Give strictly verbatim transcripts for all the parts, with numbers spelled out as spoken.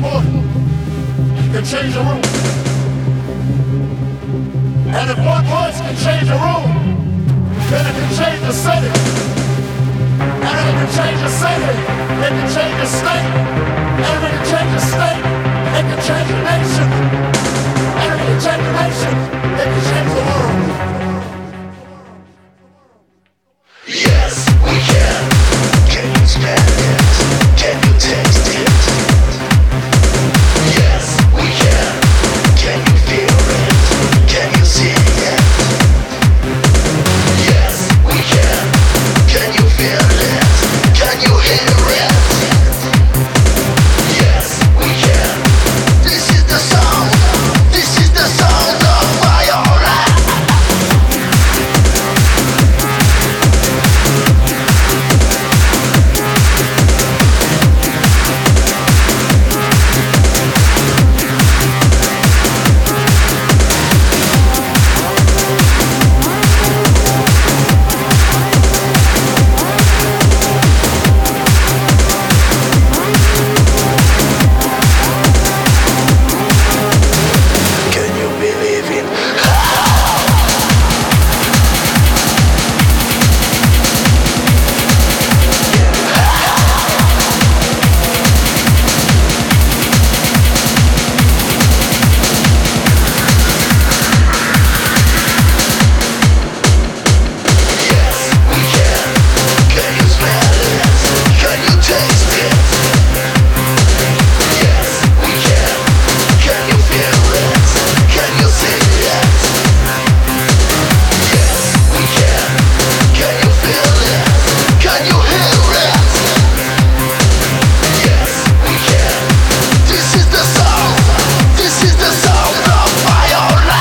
important can change a room. And if one voice can change a room, then it can change the city. And if it can change the city, it can change the state. And if it can change the state, it can change the nation. And if it can change the nation, it can change the world. Yes, we can. Can you smell it? Can you taste it? Yes, we can. Can you feel it? Can you see it? Yes, we can. Can you feel it? Can you hear it? Yes, we can. This is the sound. This is the sound of Viola. Can you believe in Yes, we can. Can you smell it? Can you taste it? Yes, we can. Can you feel it? Can you see it? Yes, we can. Can you feel it? Can you hear it? Yes, we can. This is the sound. This is the sound of Viola.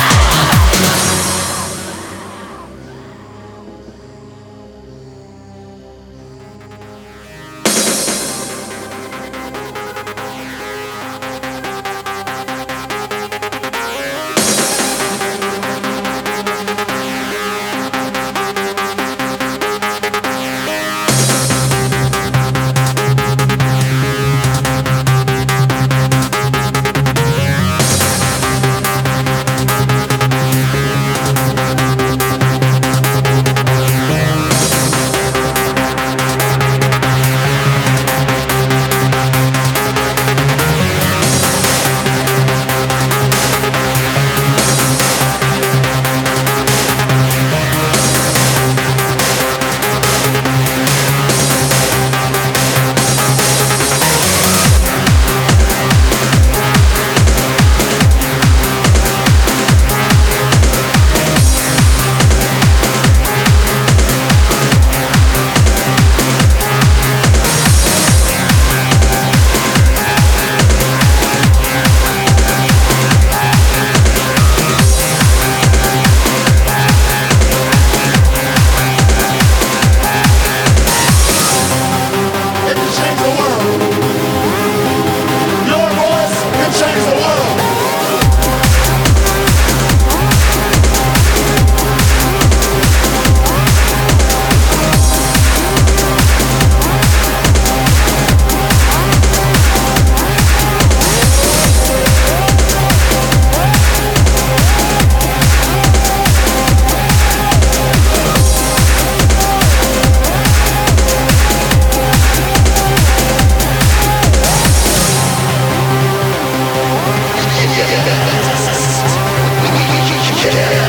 It can change the world. Your voice can change the world. Yes, we can.